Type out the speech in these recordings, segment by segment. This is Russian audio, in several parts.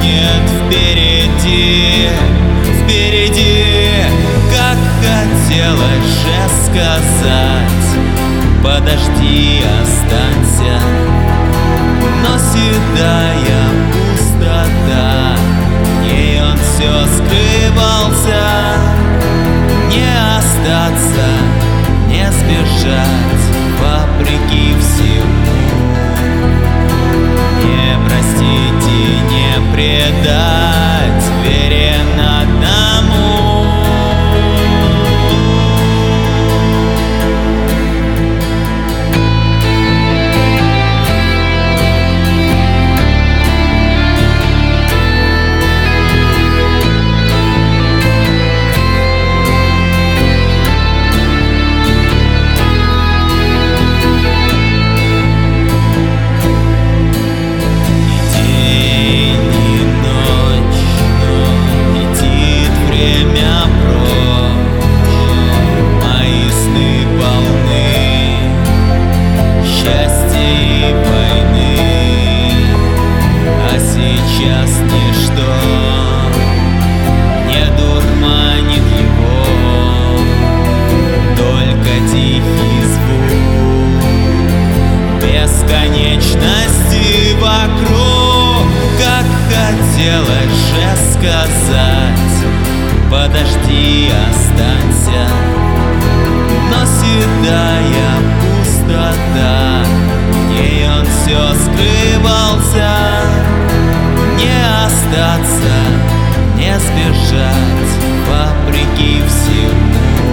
нет впереди, впереди. Как хотелось же сказать: подожди, останься. Но седая пустота, в ней он все скрывался. Не остаться, не сбежать, вопреки всему. Не простить и не предать, верен одному. Сейчас ничто не дурманит его, только тихий звук бесконечности вокруг. Как хотелось же сказать: подожди, останься. Но седая пустота, в ней он все скрывался. Не остаться, не сбежать, вопреки всему.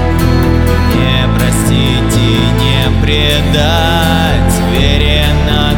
Не простить и не предать, верен